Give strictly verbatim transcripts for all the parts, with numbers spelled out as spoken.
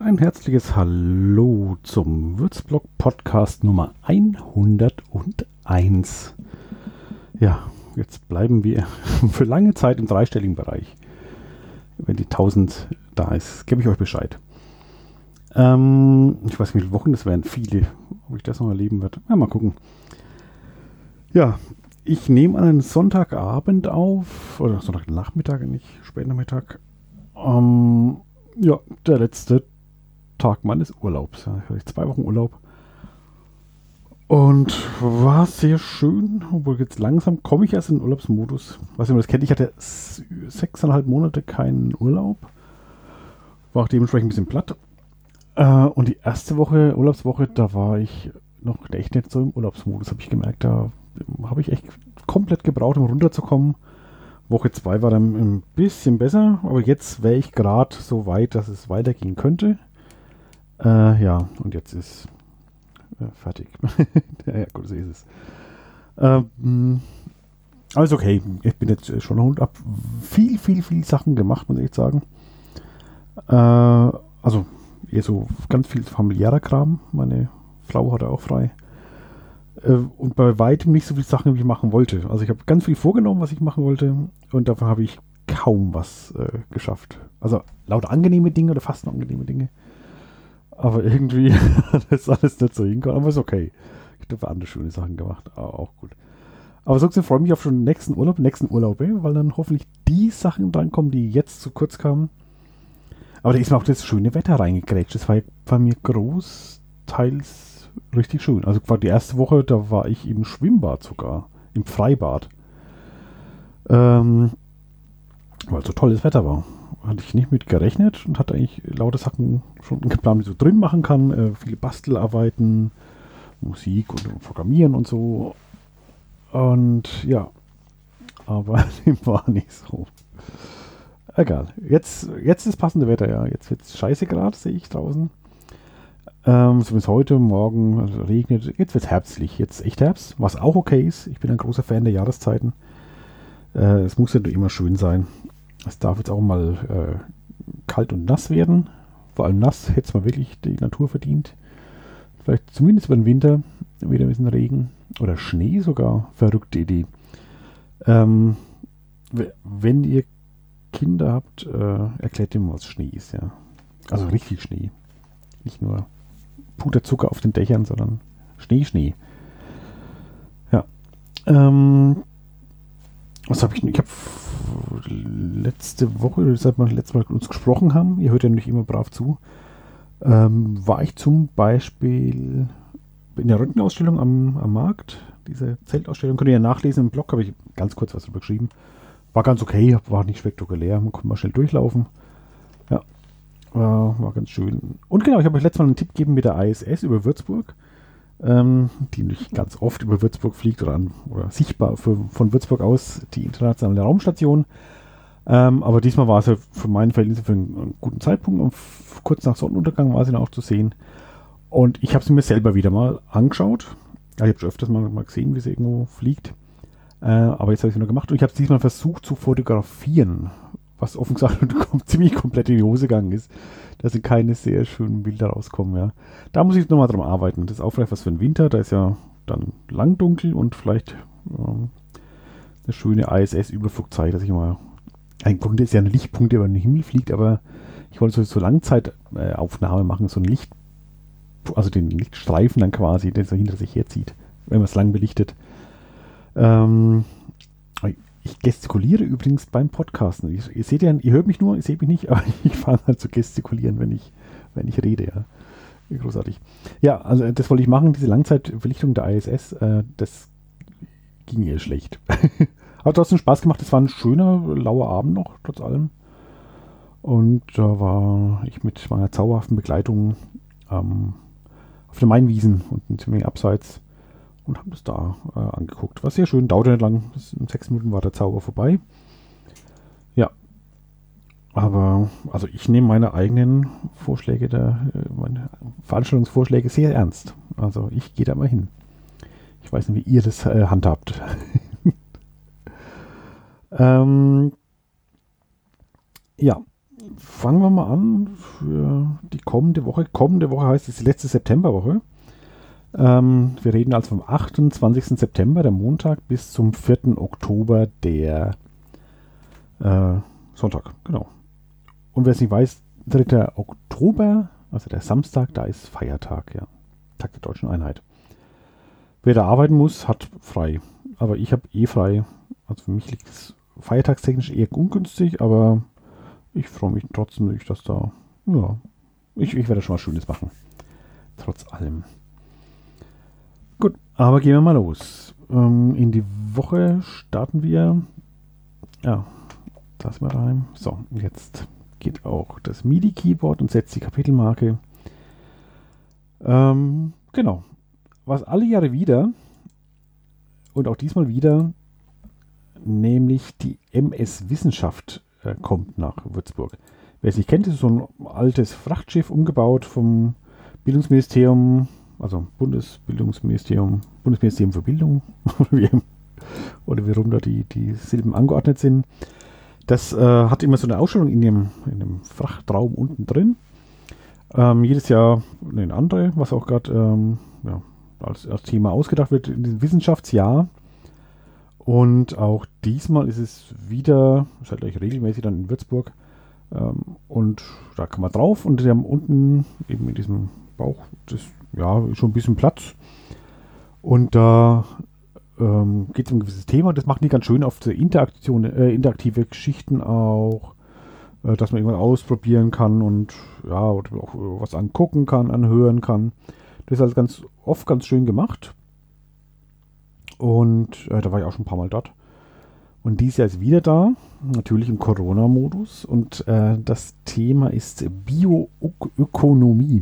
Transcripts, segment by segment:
Ein herzliches Hallo zum Würzblog Podcast Nummer hunderteins. Ja, jetzt bleiben wir für lange Zeit im dreistelligen Bereich. Wenn die tausend da ist, gebe ich euch Bescheid. Ähm, ich weiß nicht, wie viele Wochen das werden, viele, ob ich das noch erleben werde. Ja, mal gucken. Ja, ich nehme an einen Sonntagabend auf, oder Sonntagnachmittag, nicht Spätnachmittag. Ähm, ja, der letzte Tag meines Urlaubs. Ja, ich hatte zwei Wochen Urlaub. Und war sehr schön, obwohl jetzt langsam komme ich erst in den Urlaubsmodus. Was ihr das kennt, ich hatte sechseinhalb Monate keinen Urlaub. War auch dementsprechend ein bisschen platt. Äh, und die erste Woche, Urlaubswoche, da war ich noch echt nicht so im Urlaubsmodus, habe ich gemerkt. Da habe ich echt komplett gebraucht, um runterzukommen. Woche zwei war dann ein bisschen besser, aber jetzt wäre ich gerade so weit, dass es weitergehen könnte. Äh, ja, und jetzt ist äh, fertig. Ja, gut, so ist es. Ähm, alles okay. Ich bin jetzt schon noch ab viel, viel, viel Sachen gemacht, muss ich echt sagen. Äh, also eher so ganz viel familiärer Kram. Meine Frau hatte auch frei. Äh, und bei weitem nicht so viele Sachen, wie ich machen wollte. Also ich habe ganz viel vorgenommen, was ich machen wollte. Und davon habe ich kaum was äh, geschafft. Also lauter angenehme Dinge oder fast nur angenehme Dinge. Aber irgendwie hat das alles nicht so hinkommen. Aber ist okay. Ich habe andere schöne Sachen gemacht. Aber auch gut. Aber so freue ich mich auf schon den nächsten Urlaub, nächsten Urlaub, ey, weil dann hoffentlich die Sachen drankommen, die jetzt zu kurz kamen. Aber da ist mir auch das schöne Wetter reingegrätscht. Das war bei mir großteils richtig schön. Also die erste Woche, da war ich im Schwimmbad sogar. Im Freibad. Ähm, weil so tolles Wetter war. Hatte ich nicht mit gerechnet und hatte eigentlich lauter Sachen schon geplant, die so drin machen kann. Äh, viele Bastelarbeiten, Musik und, und Programmieren und so. Und ja, aber dem war nicht so. Egal. Jetzt, jetzt ist passende Wetter, ja. Jetzt wird es scheiße gerade, sehe ich draußen. Ähm, so bis heute, morgen also regnet. Jetzt wird es herbstlich. Jetzt echt Herbst, was auch okay ist. Ich bin ein großer Fan der Jahreszeiten. Äh, es muss ja immer schön sein. Es darf jetzt auch mal äh, kalt und nass werden. Vor allem nass hätte es mal wirklich die Natur verdient. Vielleicht zumindest über den Winter wieder ein bisschen Regen oder Schnee sogar. Verrückte Idee. Ähm, wenn ihr Kinder habt, äh, erklärt dem, was Schnee ist. Ja. Also richtig Schnee. Nicht nur Puderzucker auf den Dächern, sondern Schnee, Schnee. Ja. Ähm, was habe ich denn? Ich habe letzte Woche, seit wir letztes Mal mit uns gesprochen haben, ihr hört ja nicht immer brav zu, ähm, war ich zum Beispiel in der Röntgenausstellung am, am Markt. Diese Zeltausstellung könnt ihr ja nachlesen im Blog, habe ich ganz kurz was drüber geschrieben. War ganz okay, war nicht spektakulär, man konnte mal schnell durchlaufen. Ja, war, war ganz schön. Und genau, ich habe euch letztes Mal einen Tipp gegeben mit der I S S über Würzburg, ähm, die nicht ganz oft über Würzburg fliegt oder, an, oder sichtbar für, von Würzburg aus die internationale Raumstation. Ähm, aber diesmal war sie für meinen Verhältnisse für einen, einen guten Zeitpunkt und f- kurz nach Sonnenuntergang war sie dann auch zu sehen. Und ich habe sie mir selber wieder mal angeschaut. Ja, ich habe schon öfters mal, mal gesehen, wie sie irgendwo fliegt. Äh, aber jetzt habe ich es noch gemacht und ich habe es diesmal versucht zu fotografieren, was offen gesagt ziemlich komplett in die Hose gegangen ist. Da sind keine sehr schönen Bilder rauskommen. Ja. Da muss ich nochmal dran arbeiten. Das ist auch vielleicht was für den Winter. Da ist ja dann lang dunkel und vielleicht ähm, eine schöne I S S-Überflugzeit, dass ich mal. Ein Punkt ist ja ein Lichtpunkt, der über den Himmel fliegt, aber ich wollte so, so Langzeitaufnahme machen, so ein Licht, also den Lichtstreifen dann quasi, der so hinter sich herzieht, wenn man es lang belichtet. Ähm, ich gestikuliere übrigens beim Podcasten. Ihr, ihr seht ja, ihr hört mich nur, ihr seht mich nicht, aber ich fange halt zu gestikulieren, wenn ich, wenn ich rede, ja. Großartig. Ja, also das wollte ich machen, diese Langzeitbelichtung der I S S, äh, das ging eher schlecht. Hat trotzdem Spaß gemacht, es war ein schöner, lauer Abend noch, trotz allem. Und da war ich mit meiner zauberhaften Begleitung ähm, auf den Mainwiesen und ein ziemlich abseits und haben das da äh, angeguckt. War sehr schön, dauerte nicht lang, das, in sechs Minuten war der Zauber vorbei. Ja, aber also ich nehme meine eigenen Vorschläge, der, meine Veranstaltungsvorschläge sehr ernst. Also ich gehe da mal hin. Ich weiß nicht, wie ihr das äh, handhabt. ähm, ja, fangen wir mal an für die kommende Woche. Kommende Woche heißt es die letzte Septemberwoche. Ähm, wir reden also vom achtundzwanzigsten September, der Montag, bis zum vierten Oktober, der äh, Sonntag. Genau. Und wer es nicht weiß, dritter Oktober, also der Samstag, da ist Feiertag, ja. Tag der Deutschen Einheit. Wer da arbeiten muss, hat frei. Aber ich habe eh frei. Also für mich liegt es feiertagstechnisch eher ungünstig, aber ich freue mich trotzdem nicht, dass da, ja, ich, ich werde schon was Schönes machen. Trotz allem. Gut, aber gehen wir mal los. Ähm, in die Woche starten wir, ja, das mal rein. So, jetzt geht auch das MIDI-Keyboard und setzt die Kapitelmarke. Ähm, genau. Was alle Jahre wieder und auch diesmal wieder, nämlich die M S Wissenschaft äh, kommt nach Würzburg. Wer es nicht kennt, ist so ein altes Frachtschiff umgebaut vom Bildungsministerium, also Bundesbildungsministerium, Bundesministerium für Bildung, oder wie rum da die, die Silben angeordnet sind. Das äh, hat immer so eine Ausstellung in dem, in dem Frachtraum unten drin. Ähm, jedes Jahr eine andere, was auch gerade ähm, ja, als, als Thema ausgedacht wird in diesem Wissenschaftsjahr. Und auch diesmal ist es wieder, ist halt gleich regelmäßig dann in Würzburg. Ähm, und da kann man drauf und die haben unten eben in diesem Bauch, das ja schon ein bisschen Platz. Und da ähm, geht es um ein gewisses Thema. Das machen die ganz schön auf die Interaktion, äh, interaktive Geschichten auch, äh, dass man irgendwann ausprobieren kann und ja, oder auch was angucken kann, anhören kann. Das ist also ganz oft ganz schön gemacht. Und äh, da war ich auch schon ein paar Mal dort. Und dieses Jahr ist wieder da, natürlich im Corona-Modus. Und äh, das Thema ist Bioökonomie.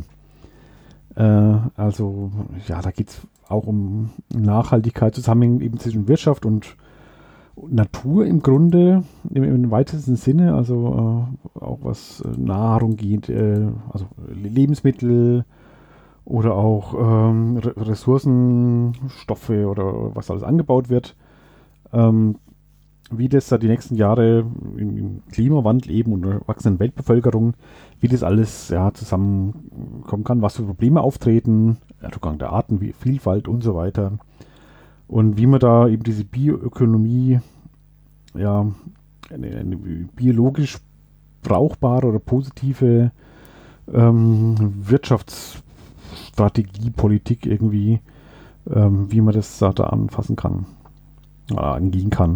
Äh, also, ja, da geht es auch um Nachhaltigkeit, Zusammenhang eben zwischen Wirtschaft und Natur im Grunde, im, im weitesten Sinne. Also äh, auch was Nahrung geht, äh, also Lebensmittel, oder auch ähm, Ressourcen, Stoffe oder was alles angebaut wird. Ähm, wie das da die nächsten Jahre im, im Klimawandel eben und der wachsenden Weltbevölkerung, wie das alles ja, zusammenkommen kann, was für Probleme auftreten, Rückgang der Artenvielfalt und so weiter. Und wie man da eben diese Bioökonomie, ja, eine, eine biologisch brauchbare oder positive ähm, Wirtschafts- Strategie, Politik irgendwie, ähm, wie man das da, da anfassen kann, äh, angehen kann.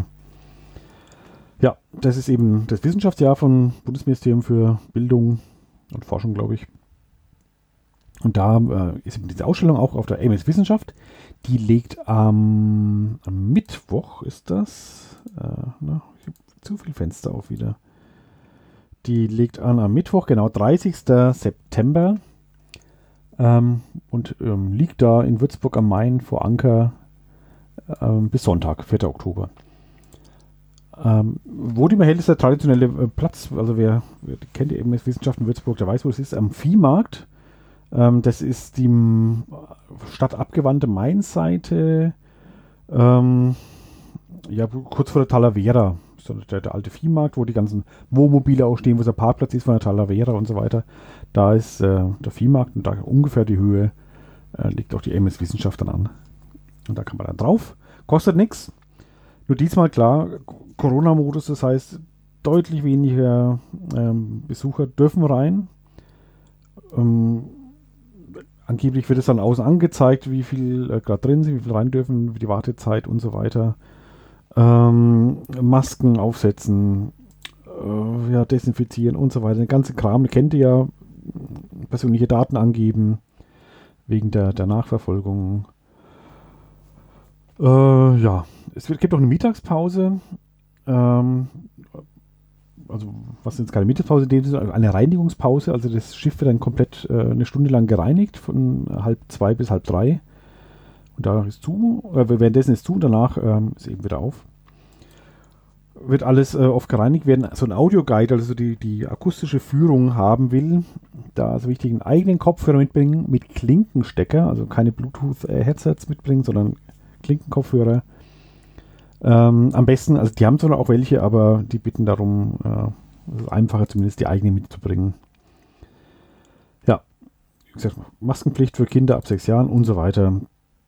Ja, das ist eben das Wissenschaftsjahr vom Bundesministerium für Bildung und Forschung, glaube ich. Und da äh, ist eben diese Ausstellung auch auf der M S Wissenschaft. Die legt ähm, am Mittwoch, ist das, äh, na, ich habe zu viel Fenster auf wieder. Die legt an am Mittwoch, genau dreißigsten September. Ähm, und ähm, liegt da in Würzburg am Main vor Anker ähm, bis Sonntag, vierten Oktober. Ähm, wo die man hält, ist der traditionelle äh, Platz, also wer, wer kennt die M S Wissenschaft in Würzburg, der weiß, wo es ist, am Viehmarkt. Ähm, das ist die m, stadtabgewandte Mainseite, ähm, ja, kurz vor der Talavera. Der, der alte Viehmarkt, wo die ganzen Wohnmobile auch stehen, wo der Parkplatz ist von der Talavera und so weiter. Da ist äh, der Viehmarkt und da ungefähr die Höhe äh, liegt auch die M S Wissenschaft dann an. Und da kann man dann drauf. Kostet nichts. Nur diesmal klar, Corona-Modus, das heißt, deutlich weniger ähm, Besucher dürfen rein. Ähm, angeblich wird es dann außen angezeigt, wie viel äh, gerade drin sind, wie viel rein dürfen, wie die Wartezeit und so weiter. Ähm, Masken aufsetzen, äh, ja, desinfizieren und so weiter. Der ganze Kram, ihr kennt ihr ja, persönliche Daten angeben, wegen der, der Nachverfolgung. Äh, ja, es wird, gibt auch eine Mittagspause. Ähm, also, was sind jetzt keine Mittagspause, eine Reinigungspause. Also, das Schiff wird dann komplett äh, eine Stunde lang gereinigt, von halb zwei bis halb drei. Und danach ist zu, äh, währenddessen ist zu und danach ähm, ist eben wieder auf. Wird alles äh, oft gereinigt werden. So ein Audioguide, also die, die akustische Führung haben will, da ist wichtig, einen eigenen Kopfhörer mitbringen mit Klinkenstecker, also keine Bluetooth-Headsets mitbringen, sondern Klinkenkopfhörer. Ähm, am besten, also die haben zwar auch welche, aber die bitten darum, äh, Es ist einfacher, zumindest die eigene mitzubringen. Ja, wie gesagt, Maskenpflicht für Kinder ab sechs Jahren und so weiter.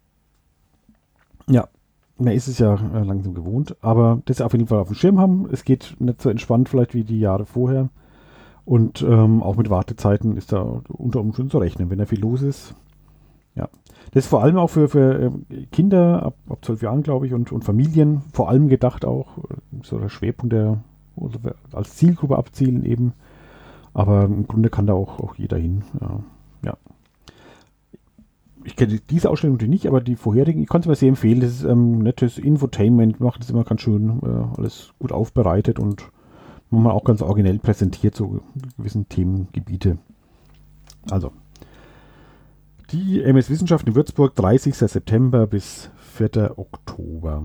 Ja, man ist es ja äh, langsam gewohnt, aber das auf jeden Fall auf dem Schirm haben. Es geht nicht so entspannt vielleicht wie die Jahre vorher. Und ähm, auch mit Wartezeiten ist da unter Umständen zu rechnen, wenn da viel los ist. Ja, das ist vor allem auch für, für Kinder ab, ab zwölf Jahren, glaube ich, und, und Familien vor allem gedacht auch, so der Schwerpunkt der also als Zielgruppe abzielen eben. Aber im Grunde kann da auch, auch jeder hin. Ja. ja. Ich kenne diese Ausstellung natürlich nicht, aber die vorherigen, ich konnte es mir sehr empfehlen. Das ist ähm, nettes Infotainment, macht es immer ganz schön, äh, alles gut aufbereitet und manchmal auch ganz originell präsentiert, so gewissen Themengebiete. Also, die M S Wissenschaft in Würzburg, dreißigster September bis vierter Oktober.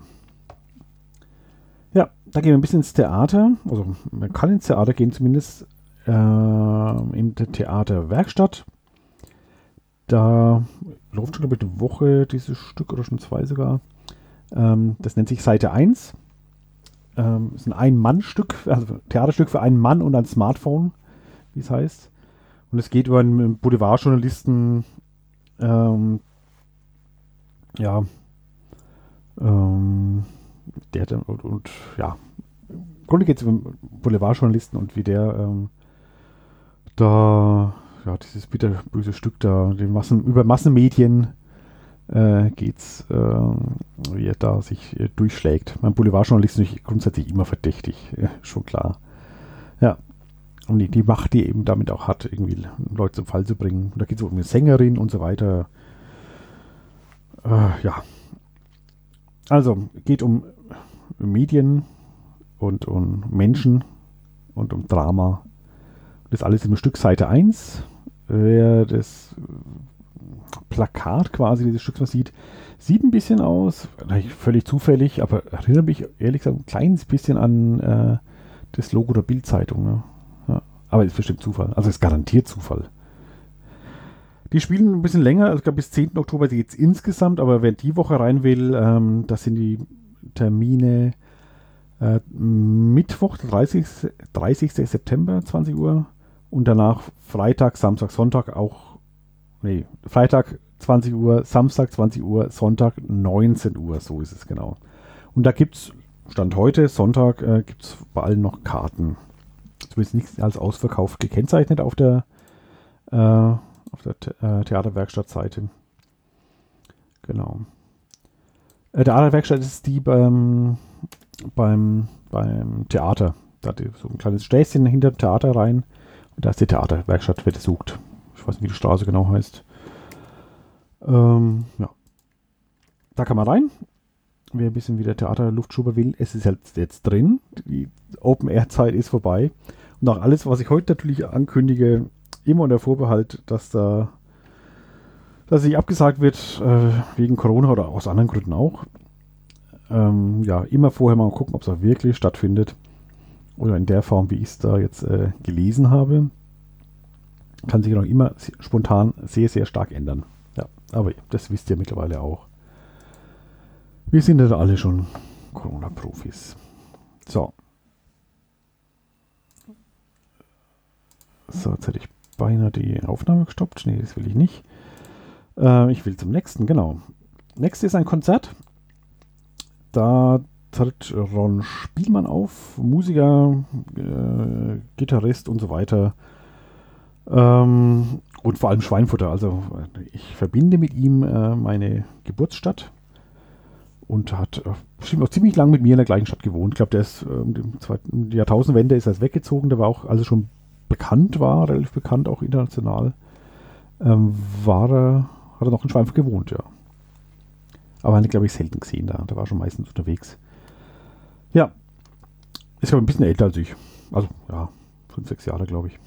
Ja, da gehen wir ein bisschen ins Theater. Also, man kann ins Theater gehen, zumindest äh, in der Theaterwerkstatt. Da läuft schon, glaube ich, eine Woche dieses Stück oder schon zwei sogar. Ähm, das nennt sich Seite eins. Ähm, ist ein Ein-Mann-Stück, also Theaterstück für einen Mann und ein Smartphone, wie es heißt. Und es geht über einen Boulevardjournalisten, ähm, ja, ähm, der und, und ja, im Grunde geht es um Boulevardjournalisten und wie der ähm, da, ja, dieses bitterböse Stück da, den Massen, über Massenmedien äh, geht's, äh, wie er da sich äh, durchschlägt. Mein Boulevardjournalist ist natürlich grundsätzlich immer verdächtig, äh, schon klar. Ja, und die, die Macht, die eben damit auch hat, irgendwie Leute zum Fall zu bringen. Und da geht es um eine Sängerin und so weiter. Äh, ja. Also, geht um Medien und um Menschen und um Drama. Das alles im Stück Seite eins. Wer das Plakat quasi dieses Stücks mal sieht, sieht ein bisschen aus, völlig zufällig, aber erinnert mich ehrlich gesagt ein kleines bisschen an äh, das Logo der Bild-Zeitung. Ne? Ja, aber ist bestimmt Zufall, also ist garantiert Zufall. Die spielen ein bisschen länger, also ich glaube bis zehnten Oktober geht es insgesamt, aber wer die Woche rein will, ähm, das sind die Termine äh, Mittwoch, dreißigsten September, zwanzig Uhr und danach Freitag, Samstag, Sonntag auch Nee, Freitag zwanzig Uhr, Samstag zwanzig Uhr, Sonntag neunzehn Uhr, so ist es genau. Und da gibt es, Stand heute, Sonntag, äh, gibt es bei allen noch Karten. Zumindest nicht als ausverkauft gekennzeichnet auf der, äh, auf der The äh, Theaterwerkstattseite. Genau. Äh, Theaterwerkstatt ist die beim, beim, beim Theater. Da hat die so ein kleines Stäßchen hinter dem Theater rein. Und da ist die Theaterwerkstatt, wer das sucht. Ich weiß nicht, wie die Straße genau heißt. Ähm, ja. Da kann man rein. Wer ein bisschen wieder Theaterluftschuber will, es ist halt jetzt drin. Die Open-Air-Zeit ist vorbei. Und auch alles, was ich heute natürlich ankündige, immer unter Vorbehalt, dass da dass nicht abgesagt wird, äh, wegen Corona oder aus anderen Gründen auch. Ähm, ja, immer vorher mal gucken, ob es auch wirklich stattfindet. Oder in der Form, wie ich es da jetzt äh, gelesen habe. Kann sich noch immer spontan sehr, sehr stark ändern. Ja, aber das wisst ihr mittlerweile auch. Wir sind ja alle schon Corona-Profis. So. So, jetzt hätte ich beinahe die Aufnahme gestoppt. Nee, das will ich nicht. Äh, ich will zum nächsten, genau. Nächstes ist ein Konzert. Da tritt Ron Spielmann auf. Musiker, äh, Gitarrist und so weiter. Ähm, und vor allem Schweinfurter. Also ich verbinde mit ihm äh, meine Geburtsstadt und hat äh, bestimmt noch ziemlich lang mit mir in der gleichen Stadt gewohnt. Ich glaube, der ist äh, um die zweiten Jahrtausendwende ist er weggezogen. Der war auch, also schon bekannt war, relativ bekannt, auch international, ähm, war er, hat er noch in Schweinfurt gewohnt, ja. Aber habe ich, glaube ich, selten gesehen da. Der war schon meistens unterwegs. Ja, ist aber ein bisschen älter als ich. Also, ja, fünf, sechs Jahre, glaube ich.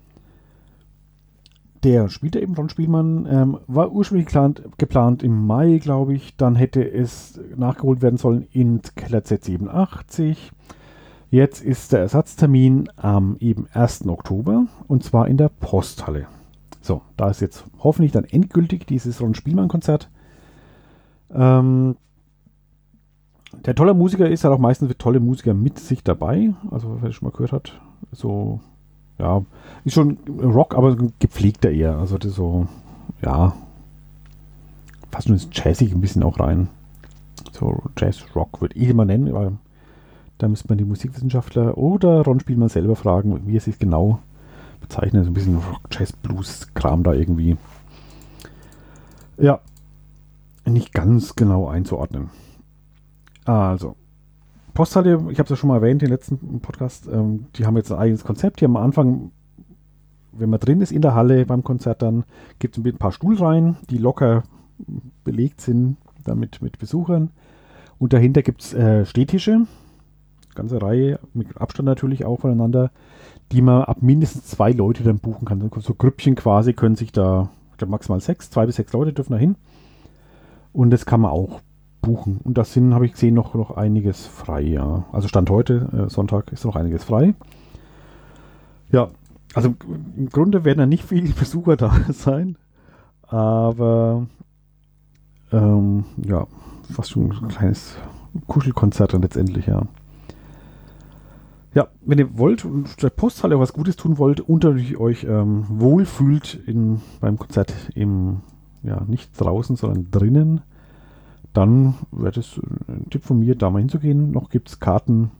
Der spielte eben Ron Spielmann, ähm, war ursprünglich geplant, geplant im Mai, glaube ich. Dann hätte es nachgeholt werden sollen in Keller Z siebenundachtzig. Jetzt ist der Ersatztermin am eben ersten Oktober und zwar in der Posthalle. So, da ist jetzt hoffentlich dann endgültig dieses Ron Spielmann-Konzert. Ähm, der tolle Musiker ist, hat auch meistens tolle Musiker mit sich dabei. Also, wer das schon mal gehört hat, So, ja, ist schon Rock, aber gepflegter eher. Also das so, ja, fast nur ins Jazzig ein bisschen auch rein. So Jazz-Rock würde ich immer nennen, weil da müsste man die Musikwissenschaftler oder Ron Spielmann selber fragen, wie er sich genau bezeichnet. So ein bisschen Rock, Jazz, Blues-Kram da irgendwie. Ja, nicht ganz genau einzuordnen. Also, Posthalle, ich habe es ja schon mal erwähnt, den letzten Podcast, ähm, die haben jetzt ein eigenes Konzept. Die haben am Anfang, wenn man drin ist in der Halle beim Konzert, dann gibt es ein paar Stuhlreihen, die locker belegt sind, damit mit Besuchern. Und dahinter gibt es äh, Stehtische, ganze Reihe, mit Abstand natürlich auch voneinander, die man ab mindestens zwei Leute dann buchen kann. So Grüppchen quasi können sich da, ich glaube maximal sechs, zwei bis sechs Leute dürfen da hin. Und das kann man auch buchen. Und das sind, habe ich gesehen, noch, noch einiges frei, ja. Also Stand heute, äh, Sonntag, ist noch einiges frei. Ja, also im Grunde werden da nicht viele Besucher da sein. Aber ähm, ja, fast schon ein kleines Kuschelkonzert dann letztendlich, ja. Ja, wenn ihr wollt und der Posthalle was Gutes tun wollt und natürlich euch ähm, wohlfühlt in, beim Konzert im, ja, nicht draußen, sondern drinnen, dann wäre das ein Tipp von mir, da mal hinzugehen. Noch gibt es Karten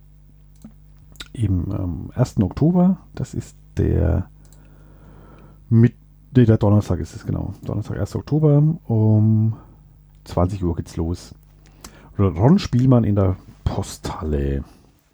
im ähm, ersten Oktober. Das ist der mit, nee, der Donnerstag ist es, genau. Donnerstag, ersten Oktober um zwanzig Uhr geht's los. Ron Spielmann in der Posthalle.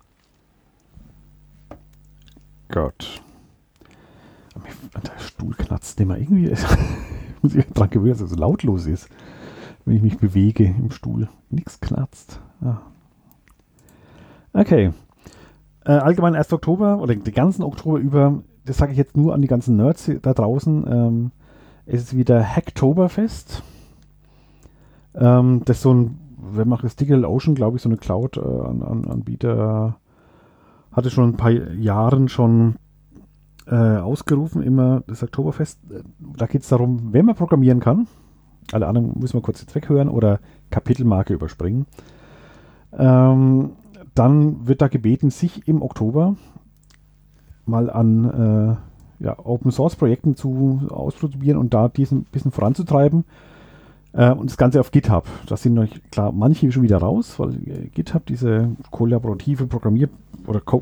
Gott. Der Stuhl knatzt immer irgendwie. Muss ich dran gewöhnen, dass es so lautlos ist, wenn ich mich bewege im Stuhl. Nichts knatzt. Ah. Okay. Äh, allgemein ersten Oktober oder den ganzen Oktober über, das sage ich jetzt nur an die ganzen Nerds da draußen, ähm, es ist wieder Hacktoberfest. Ähm, das ist so ein, wer macht das, Digital Ocean, glaube ich, so eine Cloud-Anbieter, äh, hatte schon ein paar Jahren schon äh, ausgerufen, immer das Oktoberfest. Da geht es darum, wenn man programmieren kann, alle anderen müssen wir kurz jetzt weghören oder Kapitelmarke überspringen, ähm, dann wird da gebeten, sich im Oktober mal an äh, ja, Open-Source-Projekten zu ausprobieren und da diesen ein bisschen voranzutreiben. Äh, und das Ganze auf GitHub. Da sind noch, klar, manche schon wieder raus, weil äh, GitHub, diese kollaborative Programmier- oder Co-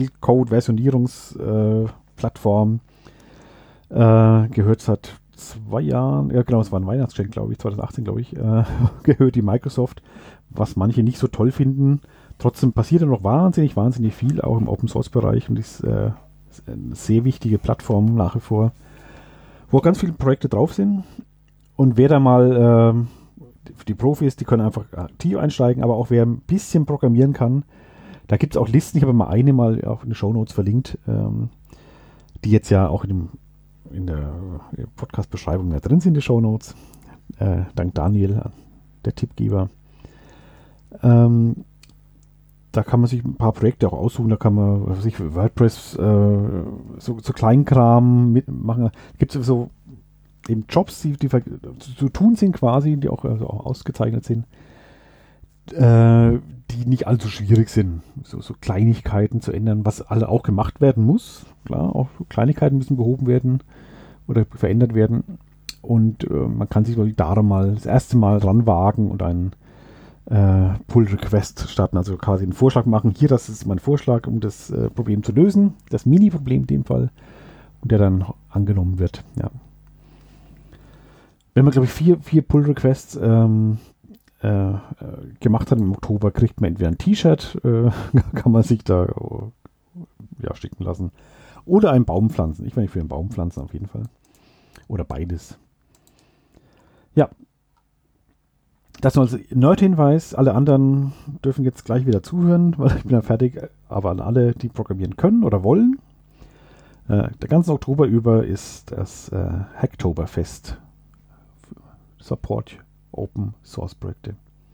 Quellcode-Versionierungsplattform, äh, gehört seit zwei Jahren, ja genau, es war ein Weihnachtsgeschenk, glaube ich, zwanzig achtzehn, glaube ich, äh, gehört die Microsoft, was manche nicht so toll finden. Trotzdem passiert ja noch wahnsinnig, wahnsinnig viel, auch im Open-Source-Bereich und ist, äh, ist eine sehr wichtige Plattform nach wie vor, wo ganz viele Projekte drauf sind. Und wer da mal, ähm, die Profis, die können einfach aktiv einsteigen, aber auch wer ein bisschen programmieren kann, da gibt es auch Listen, ich habe mal eine mal auch in den Shownotes verlinkt, ähm, die jetzt ja auch in, dem, in der Podcast-Beschreibung da drin sind, die Shownotes, äh, dank Daniel, der Tippgeber. Ähm, da kann man sich ein paar Projekte auch aussuchen, da kann man, was weiß ich, WordPress, äh, so, so Kleinkram mitmachen. Gibt es so eben Jobs, die, die zu, zu tun sind quasi, die auch, also auch ausgezeichnet sind, äh, die nicht allzu schwierig sind. So, so Kleinigkeiten zu ändern, was alle auch gemacht werden muss. Klar, auch Kleinigkeiten müssen behoben werden oder verändert werden. Und äh, man kann sich da mal das erste Mal ranwagen und einen äh, Pull-Request starten, also quasi einen Vorschlag machen. Hier, das ist mein Vorschlag, um das äh, Problem zu lösen. Das Mini-Problem in dem Fall. Und der dann angenommen wird. Ja. Wenn man, glaube ich, vier, vier Pull-Requests ähm, äh, gemacht hat im Oktober, kriegt man entweder ein T-Shirt, äh, kann man sich da oh, ja, schicken lassen, oder einen Baum pflanzen. Ich war nicht für einen Baum pflanzen auf jeden Fall. Oder beides. Ja. Das nur als Nerd-Hinweis. Alle anderen dürfen jetzt gleich wieder zuhören, weil ich bin ja fertig. Aber an alle, die programmieren können oder wollen. Äh, der ganze Oktober über ist das äh, Hacktoberfest. Support Open Source Projekte.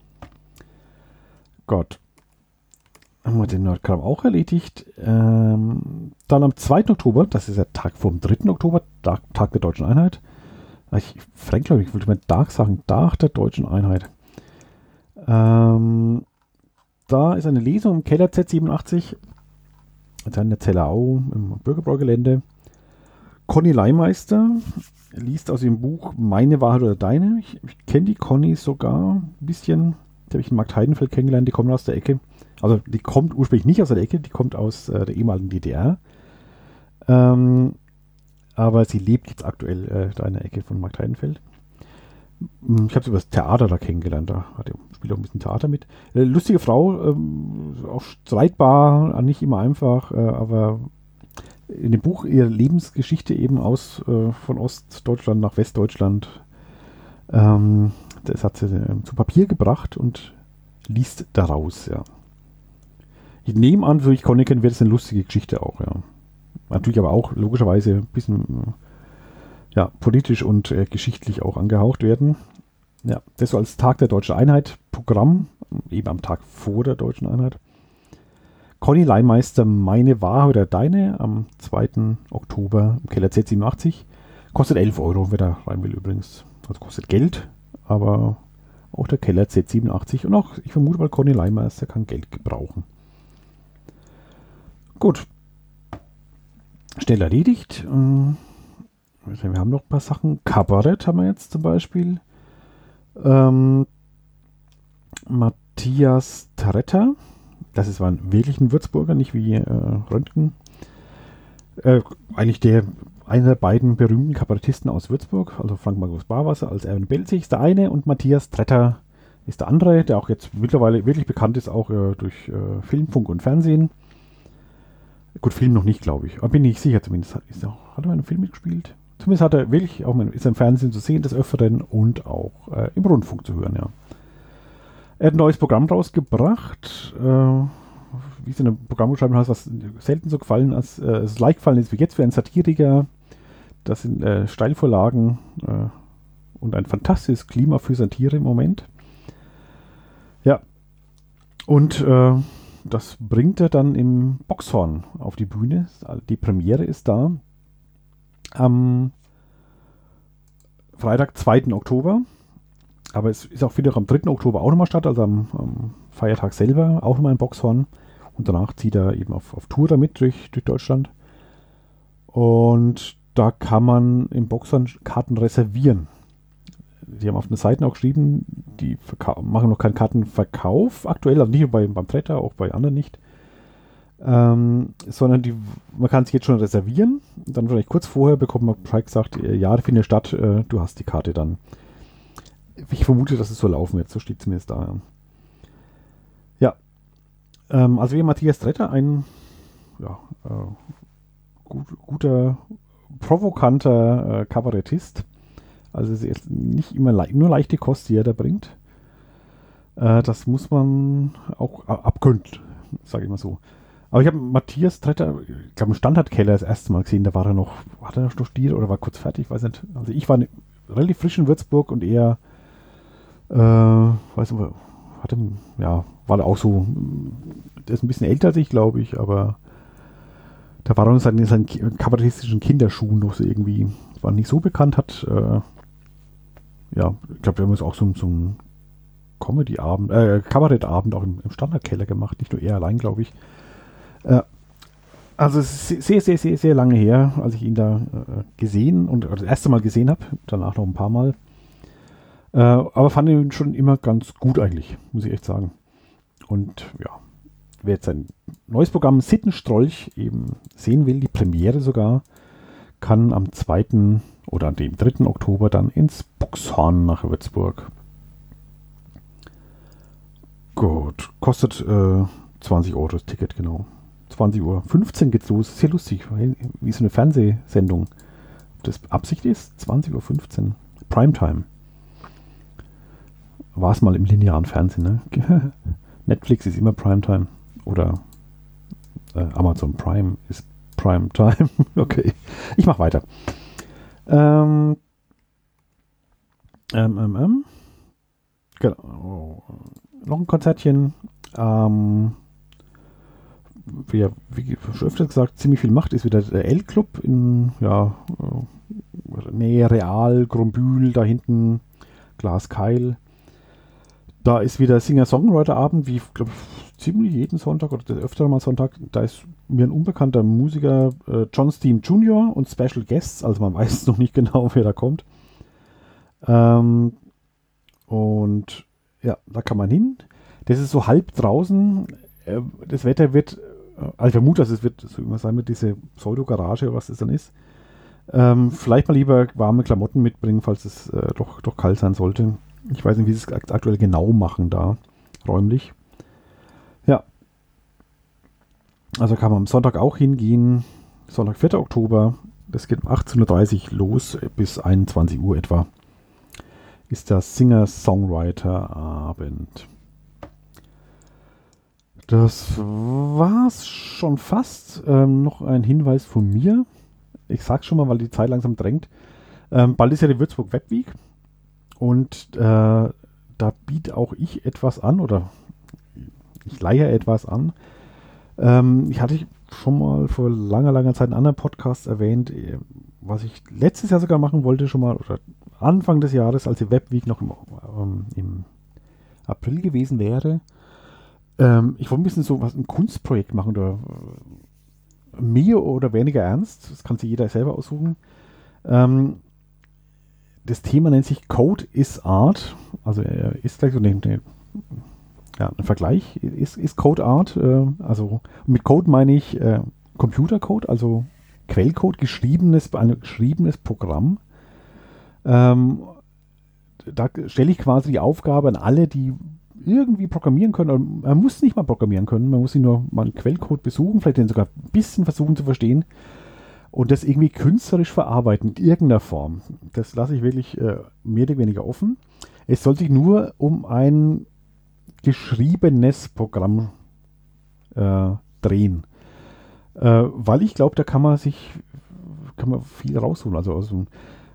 Gott. Haben wir den Nerdkram auch erledigt. Ähm, dann am zweiten Oktober, das ist der Tag vom dritten Oktober, Tag, Tag der Deutschen Einheit. Ich, Frank, glaube ich, wollte mal Tag sagen, Tag der Deutschen Einheit. Ähm, da ist eine Lesung im Keller Z siebenundachtzig dann in der Zellerau im Bürgerbräugelände. Conny Leimeister liest aus ihrem Buch Meine Wahrheit oder Deine. Ich, ich kenne die Conny sogar ein bisschen. Die habe ich in Markt Heidenfeld kennengelernt. Die kommt aus der Ecke. Also die kommt ursprünglich nicht aus der Ecke, die kommt aus äh, der ehemaligen D D R. Ähm, aber sie lebt jetzt aktuell äh, da in der Ecke von Markt Heidenfeld. Ich habe sie über das Theater da kennengelernt. Da hat er, spielt auch ein bisschen Theater mit. Äh, lustige Frau, ähm, auch streitbar, nicht immer einfach, äh, aber in dem Buch ihre Lebensgeschichte eben aus äh, von Ostdeutschland nach Westdeutschland. Ähm, das hat sie äh, zu Papier gebracht und liest daraus, ja. Ich nehme an, für ich Conny kennen, wird es eine lustige Geschichte auch, ja. Natürlich aber auch logischerweise ein bisschen ja, politisch und äh, geschichtlich auch angehaucht werden. Ja, das so als Tag der Deutschen Einheit Programm, eben am Tag vor der Deutschen Einheit. Conny Leimeister, Meine Wahrheit oder Deine, am zweiten Oktober im Keller Z siebenundachtzig. Kostet elf Euro, wer da rein will übrigens. Also kostet Geld, aber auch der Keller Z siebenundachtzig. Und auch, ich vermute mal, Conny Leimeister kann Geld gebrauchen. Gut. Schnell erledigt. Wir haben noch ein paar Sachen. Kabarett haben wir jetzt zum Beispiel. Ähm, Matthias Tretter. Das ist ein wirklich ein Würzburger, nicht wie äh, Röntgen. Äh, eigentlich der, einer der beiden berühmten Kabarettisten aus Würzburg, also Frank Markus Barwasser als Erwin Belzig ist der eine und Matthias Tretter ist der andere, der auch jetzt mittlerweile wirklich bekannt ist, auch äh, durch äh, Film, Funk und Fernsehen. Gut, Film noch nicht, glaube ich. Aber bin ich sicher zumindest. Ist er, hat er in einem Film mitgespielt? Zumindest hat er wirklich auch ist er im Fernsehen zu sehen, des Öfteren und auch äh, im Rundfunk zu hören, ja. Er hat ein neues Programm rausgebracht, äh, wie es in einem Programm geschrieben hat, was selten so gefallen als äh, es leicht gefallen ist wie jetzt für einen Satiriker. Das sind äh, Steilvorlagen äh, und ein fantastisches Klima für Satire im Moment. Ja. Und äh, das bringt er dann im Boxhorn auf die Bühne. Die Premiere ist da am Freitag, zweiten Oktober. Aber es ist auch wieder am dritten Oktober auch nochmal statt, also am, am Feiertag selber auch nochmal im Boxhorn. Und danach zieht er eben auf, auf Tour damit durch, durch Deutschland. Und da kann man im Boxhorn Karten reservieren. Sie haben auf den Seiten auch geschrieben, die machen noch keinen Kartenverkauf aktuell, also nicht nur bei, beim Tretter, auch bei anderen nicht. Ähm, sondern die, man kann sich jetzt schon reservieren. Dann vielleicht kurz vorher bekommt man Bescheid gesagt, ja, findet statt, äh, du hast die Karte dann. Ich vermute, dass es so laufen wird, so steht es mir jetzt da. Ja, ähm, also wie Matthias Tretter, ein ja, äh, gut, guter, provokanter äh, Kabarettist. Also es ist nicht immer le nur leichte Kost, die er da bringt. Äh, das muss man auch abkönnen, sage ich mal so. Aber ich habe Matthias Tretter, ich glaube im Standardkeller das erste Mal gesehen, da war er noch, hat er noch studiert oder war kurz fertig, weiß nicht. Also ich war ne, relativ frisch in Würzburg und er, äh, weiß nicht, hatte, ja, war er auch so, der ist ein bisschen älter als ich, glaube ich, aber da war er noch in seinen, seinen kabarettistischen Kinderschuhen noch so irgendwie, war nicht so bekannt, hat, äh, ja, ich glaube, wir haben jetzt auch so, so einen Comedy-Abend, äh, Kabarettabend auch im, im Standardkeller gemacht, nicht nur er allein, glaube ich. Äh, also es ist sehr, sehr, sehr, sehr lange her, als ich ihn da äh, gesehen und also das erste Mal gesehen habe, danach noch ein paar Mal. Äh, aber fand ihn schon immer ganz gut eigentlich, muss ich echt sagen. Und ja, wer jetzt sein neues Programm Sittenstrolch eben sehen will, die Premiere sogar, kann am zweiten oder an dem dritten Oktober dann ins Boxhorn nach Würzburg. Gut, kostet äh, zwanzig Euro das Ticket, genau. zwanzig Uhr fünfzehn geht's los, sehr lustig, wie so eine Fernsehsendung. Ob das Absicht ist? zwanzig Uhr fünfzehn, Primetime. War es mal im linearen Fernsehen, ne? Netflix ist immer Primetime oder äh, Amazon Prime ist Primetime. Okay, ich mach weiter. Ähm, ähm, ähm, ähm. Genau. Noch ein Konzertchen. Ähm, wie, wie schon öfter gesagt, ziemlich viel Macht ist wieder der L-Club in ja, Nähe Real, Grombühl, da hinten Glaskeil. Da ist wieder Singer-Songwriter-Abend, wie glaube ich ziemlich jeden Sonntag oder öfter mal Sonntag. Da ist mir ein unbekannter Musiker, äh, John Steam Junior und Special Guests, also man weiß noch nicht genau, wer da kommt. Ähm, und ja, da kann man hin. Das ist so halb draußen. Äh, das Wetter wird, äh, also ich vermute, dass es wird so immer sein mit dieser Pseudo-Garage, was das dann ist. Ähm, vielleicht mal lieber warme Klamotten mitbringen, falls es äh, doch, doch kalt sein sollte. Ich weiß nicht, wie sie es aktuell genau machen da, räumlich. Ja. Also kann man am Sonntag auch hingehen. Sonntag, vierter Oktober. Das geht um achtzehn Uhr dreißig los bis einundzwanzig Uhr etwa. Ist das Singer-Songwriter-Abend. Das war's schon fast. Ähm, noch ein Hinweis von mir. Ich sag's schon mal, weil die Zeit langsam drängt. Ähm, bald ist ja die Würzburg Web Week. Und äh, da biete auch ich etwas an oder ich leihe etwas an. Ähm, ich hatte schon mal vor langer, langer Zeit in anderen Podcasts erwähnt, was ich letztes Jahr sogar machen wollte, schon mal, oder Anfang des Jahres, als die Web Week noch im, ähm, im April gewesen wäre. Ähm, ich wollte ein bisschen so was, ein Kunstprojekt machen, oder äh, mehr oder weniger ernst. Das kann sich jeder selber aussuchen. Ähm, Das Thema nennt sich Code is Art, also äh, ist gleich so eine, eine, ja, ein Vergleich, ist, ist Code Art, äh, also mit Code meine ich äh, Computercode, also Quellcode, geschriebenes, ein geschriebenes Programm. Ähm, da stelle ich quasi die Aufgabe an alle, die irgendwie programmieren können, man muss nicht mal programmieren können, man muss sich nur mal einen Quellcode besuchen, vielleicht den sogar ein bisschen versuchen zu verstehen. Und das irgendwie künstlerisch verarbeiten in irgendeiner Form. Das lasse ich wirklich äh, mehr oder weniger offen. Es soll sich nur um ein geschriebenes Programm äh, drehen. Äh, weil ich glaube, da kann man sich kann man viel rausholen. Also, also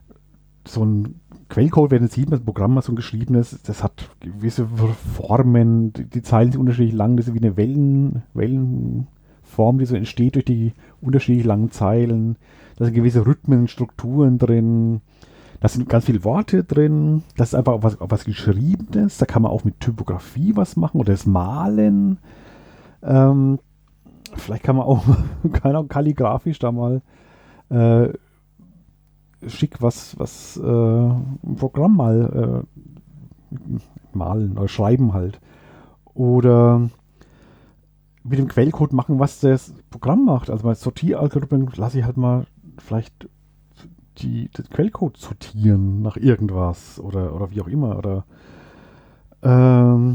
so ein Quellcode, wenn man sieht, das Programm mal so ein geschriebenes, das hat gewisse Formen, die, die Zeilen sind unterschiedlich lang, das ist wie eine Wellen, Wellen Form, die so entsteht durch die unterschiedlich langen Zeilen. Da sind gewisse Rhythmen, Strukturen drin. Da sind ganz viele Worte drin. Das ist einfach auch was, auch was Geschriebenes. Da kann man auch mit Typografie was machen oder das Malen. Ähm, vielleicht kann man auch, keine Ahnung, kalligrafisch da mal äh, schick was, was äh, ein Programm mal äh, malen oder schreiben halt. Oder mit dem Quellcode machen, was das Programm macht. Also bei Sortieralgorithmen lasse ich halt mal vielleicht die, den Quellcode sortieren nach irgendwas oder, oder wie auch immer. Oder ähm,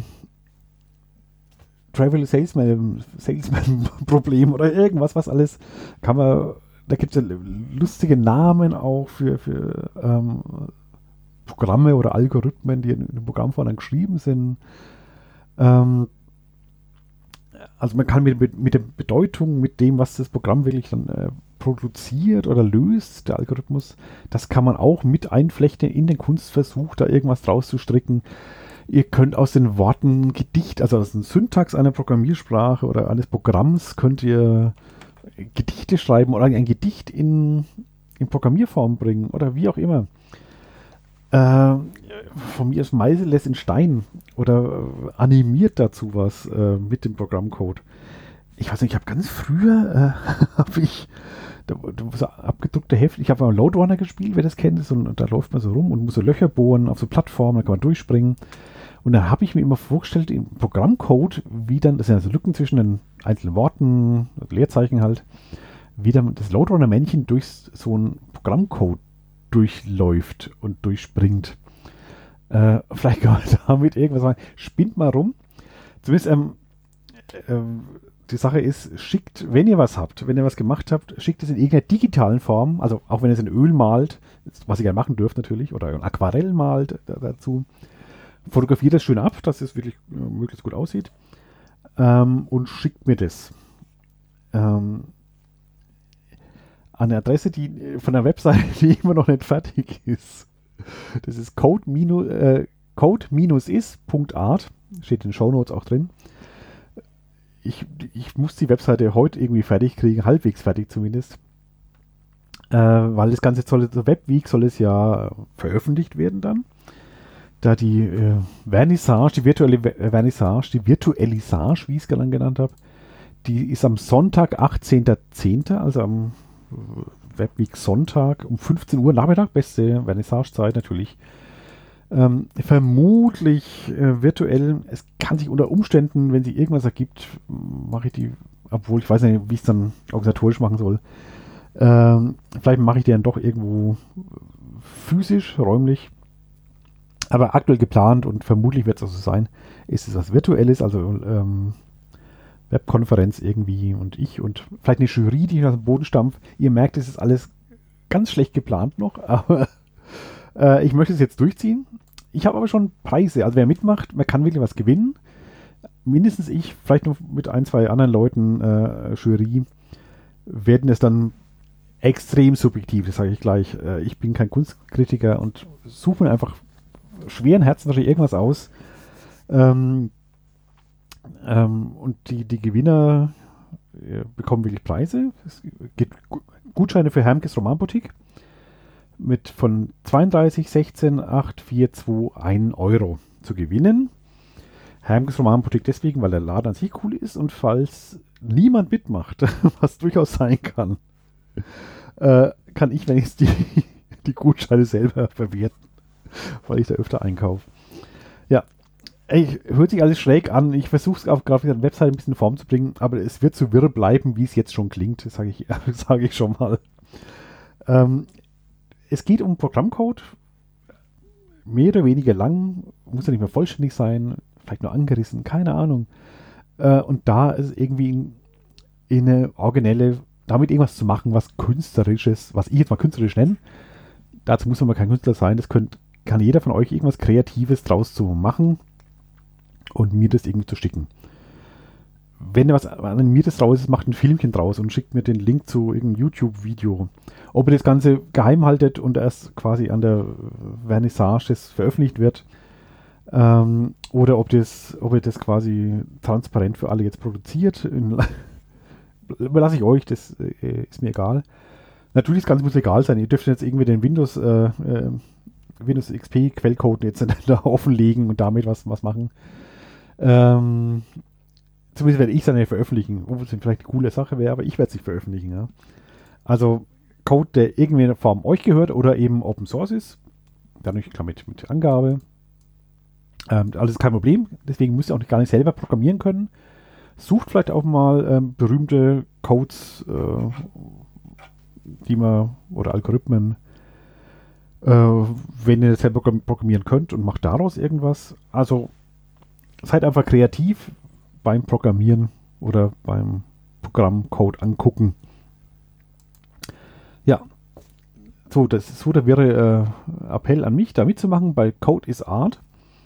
Travel Salesman, Salesman Problem oder irgendwas, was alles kann man, da gibt es ja lustige Namen auch für, für ähm, Programme oder Algorithmen, die in dem Programmform dann geschrieben sind. Ähm, Also man kann mit, mit, mit der Bedeutung, mit dem, was das Programm wirklich dann äh, produziert oder löst, der Algorithmus, das kann man auch mit einflechten in den Kunstversuch, da irgendwas draus zu stricken. Ihr könnt aus den Worten Gedicht, also aus dem Syntax einer Programmiersprache oder eines Programms, könnt ihr Gedichte schreiben oder ein Gedicht in, in Programmierform bringen oder wie auch immer. Äh, von mir ist Meißeles in Stein oder äh, animiert dazu was äh, mit dem Programmcode. Ich weiß nicht, ich habe ganz früher äh, habe ich da, da so abgedruckte Hefte, ich habe mal Loadrunner gespielt, wer das kennt, ist, und, und da läuft man so rum und muss so Löcher bohren auf so Plattformen, da kann man durchspringen. Und da habe ich mir immer vorgestellt, im Programmcode, wie dann, das sind also Lücken zwischen den einzelnen Worten, Leerzeichen halt, wie dann das Loadrunner-Männchen durch so einen Programmcode durchläuft und durchspringt. Äh, vielleicht kann man damit irgendwas machen. Spinnt mal rum. Zumindest, ähm, ähm, die Sache ist, schickt, wenn ihr was habt, wenn ihr was gemacht habt, schickt es in irgendeiner digitalen Form, also auch wenn ihr es in Öl malt, was ihr gerne machen dürft natürlich, oder ein Aquarell malt da, dazu, fotografiert das schön ab, dass es wirklich äh, möglichst gut aussieht, ähm, und schickt mir das. Ähm, an der Adresse, die von der Webseite, die immer noch nicht fertig ist. Das ist code äh, code-is Punkt art, steht in den Shownotes auch drin. Ich, ich muss die Webseite heute irgendwie fertig kriegen, halbwegs fertig zumindest. Äh, weil das Ganze soll, zur Webweek soll es ja veröffentlicht werden dann. da die äh, Vernissage, die virtuelle Vernissage, die Virtualisage, wie ich es gerne genannt habe, die ist am Sonntag, achtzehnten zehnten, also am Webweek Sonntag um fünfzehn Uhr Nachmittag, beste Vernissagezeit natürlich. Ähm, vermutlich äh, virtuell, es kann sich unter Umständen, wenn sich irgendwas ergibt, mache ich die, obwohl ich weiß nicht, wie ich es dann organisatorisch machen soll. Ähm, vielleicht mache ich die dann doch irgendwo physisch, räumlich. Aber aktuell geplant und vermutlich wird es auch so sein, ist es was Virtuelles, also ähm, Webkonferenz irgendwie und ich und vielleicht eine Jury, die aus dem Boden stampft. Ihr merkt, es ist alles ganz schlecht geplant noch, aber äh, ich möchte es jetzt durchziehen. Ich habe aber schon Preise, also wer mitmacht, man kann wirklich was gewinnen. Mindestens ich, vielleicht noch mit ein, zwei anderen Leuten, äh, Jury, werden es dann extrem subjektiv, das sage ich gleich. Äh, ich bin kein Kunstkritiker und suche mir einfach schweren Herzen wahrscheinlich irgendwas aus. Ähm, ähm, und die, die Gewinner äh, bekommen wirklich Preise. Es gibt Gutscheine für Hermkes Romanboutique mit von zweiunddreißig, sechzehn, acht, vier, zwei, ein Euro zu gewinnen. Hermkes Romanboutique deswegen, weil der Laden an sich cool ist und falls niemand mitmacht, was durchaus sein kann, äh, kann ich wenigstens die, die Gutscheine selber verwerten, weil ich da öfter einkaufe. Ja, ey, hört sich alles schräg an. Ich versuche es auf der Website ein bisschen in Form zu bringen, aber es wird so wirr bleiben, wie es jetzt schon klingt, sage ich, sag ich schon mal. Ähm, es geht um Programmcode, mehr oder weniger lang, muss ja nicht mehr vollständig sein, vielleicht nur angerissen, keine Ahnung. Äh, und da ist irgendwie in, in eine originelle, damit irgendwas zu machen, was Künstlerisches, was ich jetzt mal künstlerisch nenne. Dazu muss man mal kein Künstler sein, das könnt, kann jeder von euch irgendwas Kreatives draus zu machen und mir das irgendwie zu schicken. Wenn ihr was Animiertes draus ist, macht ein Filmchen draus und schickt mir den Link zu irgendeinem YouTube-Video. Ob ihr das Ganze geheim haltet und erst quasi an der Vernissage das veröffentlicht wird, ähm, oder ob, das, ob ihr das quasi transparent für alle jetzt produziert, in, überlasse ich euch, das äh, ist mir egal. Natürlich, das Ganze muss legal sein. Ihr dürft jetzt irgendwie den Windows, äh, äh, Windows X P Quellcode jetzt da offenlegen und damit was, was machen. Ähm, zumindest werde ich es dann nicht veröffentlichen, obwohl es vielleicht eine coole Sache wäre, aber ich werde es nicht veröffentlichen. Ja. Also Code, der irgendwie in der Form euch gehört oder eben Open Source ist, dann klar mit, mit Angabe. Ähm, alles kein Problem, deswegen müsst ihr auch gar nicht selber programmieren können. Sucht vielleicht auch mal ähm, berühmte Codes, äh, die man, oder Algorithmen, äh, wenn ihr das selber programmieren könnt und macht daraus irgendwas. Also seid einfach kreativ beim Programmieren oder beim Programmcode angucken. Ja, so, das ist so der wirre äh, Appell an mich, da mitzumachen bei Code is Art.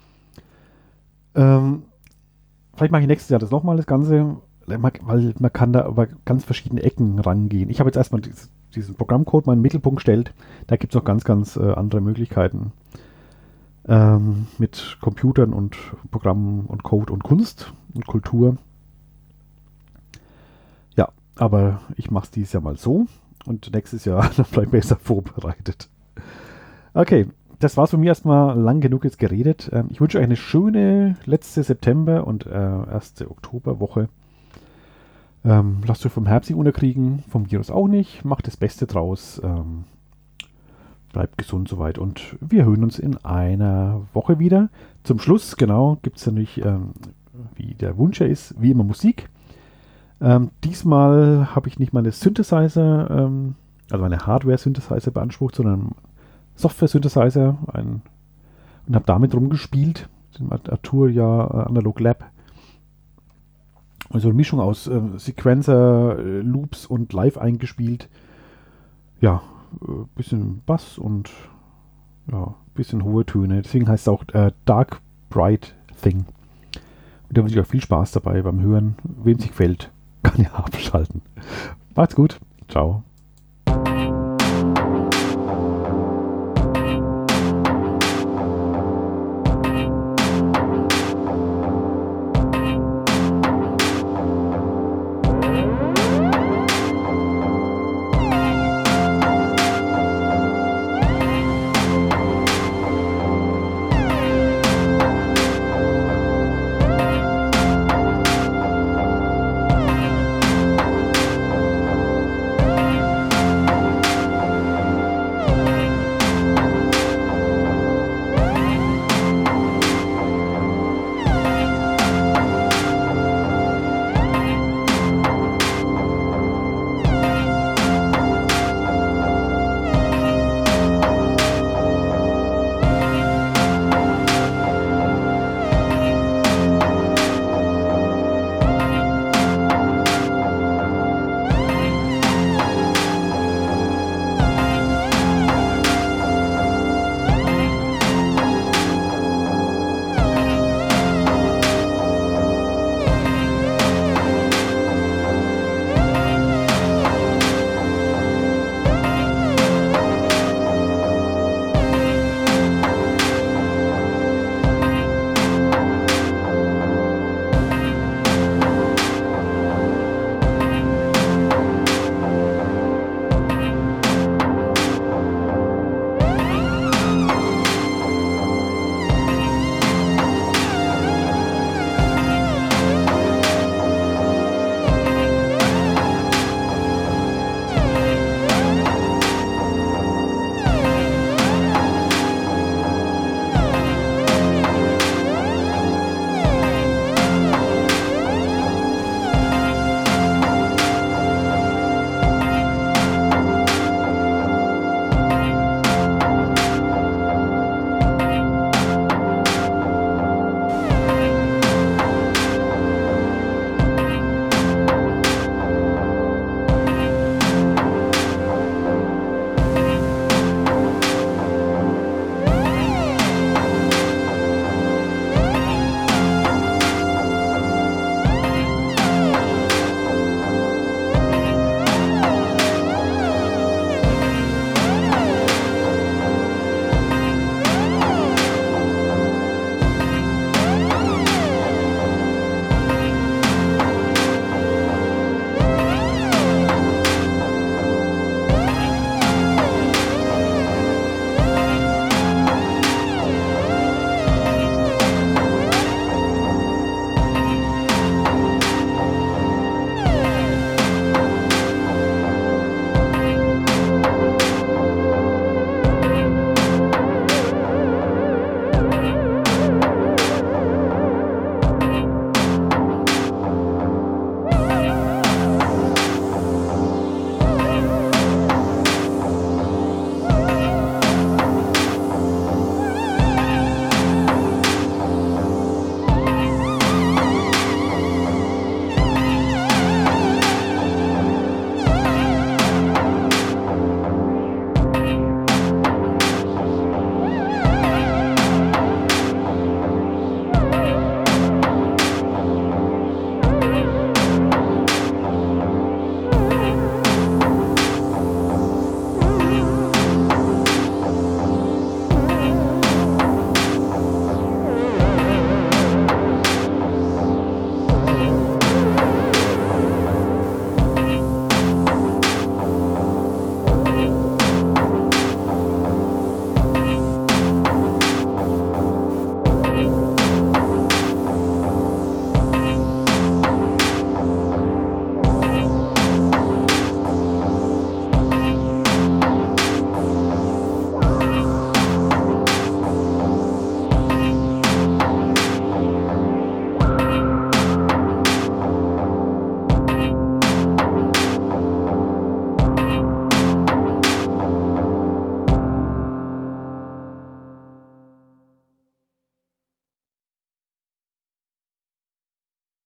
Ähm, vielleicht mache ich nächstes Jahr das nochmal, das Ganze, weil man kann da über ganz verschiedene Ecken rangehen. Ich habe jetzt erstmal dieses, diesen Programmcode mal in den Mittelpunkt gestellt. Da gibt es noch ganz, ganz äh, andere Möglichkeiten ähm, mit Computern und Programmen und Code und Kunst und Kultur. Ja, aber ich mache es dieses Jahr mal so und nächstes Jahr dann vielleicht besser vorbereitet. Okay, das war's von mir erstmal lang genug jetzt geredet. Ähm, ich wünsche euch eine schöne letzte September und äh, erste Oktoberwoche. Ähm, lasst euch vom Herbst nicht unterkriegen, vom Virus auch nicht. Macht das Beste draus. Ähm, bleibt gesund soweit und wir hören uns in einer Woche wieder. Zum Schluss, genau, gibt es natürlich, ähm, wie der Wunsch ja ist, wie immer Musik. Ähm, diesmal habe ich nicht meine Synthesizer, ähm, also meine Hardware-Synthesizer beansprucht, sondern Software-Synthesizer ein, und habe damit rumgespielt, dem Arturia Analog Lab. Also eine Mischung aus äh, Sequencer, äh, Loops und live eingespielt. Ja, äh, bisschen Bass und ja, bisschen hohe Töne. Deswegen heißt es auch äh, Dark Bright Thing. Und da wünsche ich euch viel Spaß dabei beim Hören. Wem sich gefällt, kann ja abschalten. Macht's gut. Ciao.